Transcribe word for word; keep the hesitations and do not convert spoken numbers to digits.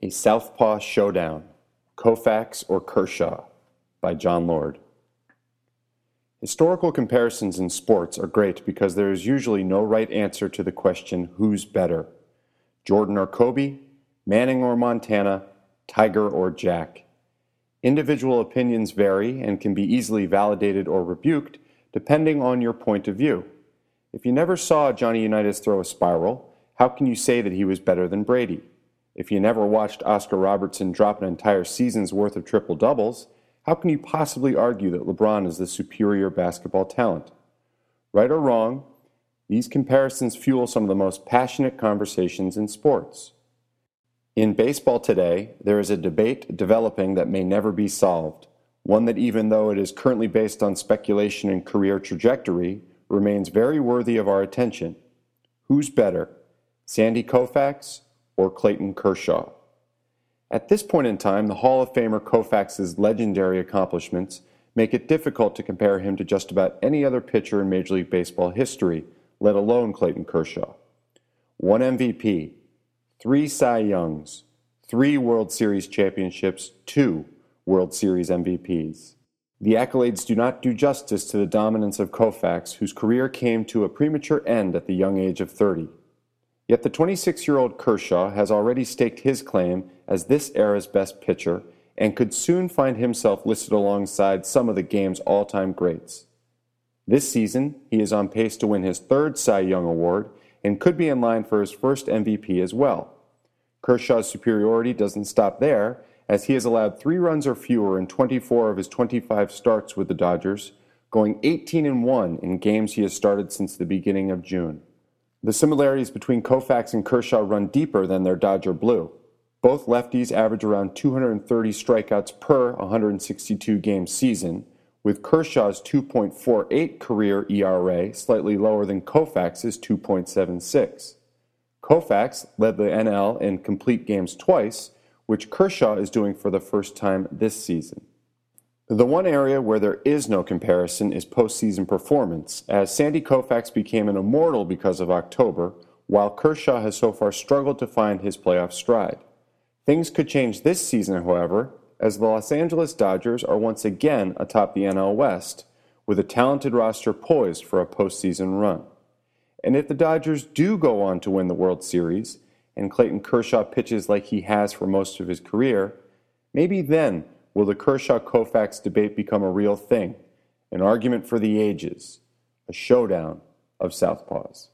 A Southpaw Showdown, Koufax or Kershaw, by John Lord. Historical comparisons in sports are great because there is usually no right answer to the question, who's better? Jordan or Kobe, Manning or Montana, Tiger or Jack. Individual opinions vary and can be easily validated or rebuked depending on your point of view. If you never saw Johnny Unitas throw a spiral, how can you say that he was better than Brady? If you never watched Oscar Robertson drop an entire season's worth of triple-doubles, how can you possibly argue that LeBron is the superior basketball talent? Right or wrong, these comparisons fuel some of the most passionate conversations in sports. In baseball today, there is a debate developing that may never be solved, one that even though it is currently based on speculation and career trajectory, remains very worthy of our attention. Who's better, Sandy Koufax or Clayton Kershaw? At this point in time, the Hall of Famer Koufax's legendary accomplishments make it difficult to compare him to just about any other pitcher in Major League Baseball history, let alone Clayton Kershaw. One M V P, three Cy Youngs, three World Series championships, two World Series M V Ps. The accolades do not do justice to the dominance of Koufax, whose career came to a premature end at the young age of thirty. Yet the twenty-six-year-old Kershaw has already staked his claim as this era's best pitcher and could soon find himself listed alongside some of the game's all-time greats. This season, he is on pace to win his third Cy Young Award and could be in line for his first M V P as well. Kershaw's superiority doesn't stop there, as he has allowed three runs or fewer in twenty-four of his twenty-five starts with the Dodgers, going eighteen and one in games he has started since the beginning of June. The similarities between Koufax and Kershaw run deeper than their Dodger blue. Both lefties average around two hundred thirty strikeouts per one hundred sixty-two game season, with Kershaw's two point four eight career E R A slightly lower than Koufax's two point seven six. Koufax led the N L in complete games twice, which Kershaw is doing for the first time this season. The one area where there is no comparison is postseason performance, as Sandy Koufax became an immortal because of October, while Kershaw has so far struggled to find his playoff stride. Things could change this season, however, as the Los Angeles Dodgers are once again atop the N L West, with a talented roster poised for a postseason run. And if the Dodgers do go on to win the World Series, and Clayton Kershaw pitches like he has for most of his career, maybe then will the Kershaw-Koufax debate become a real thing, an argument for the ages, a showdown of southpaws.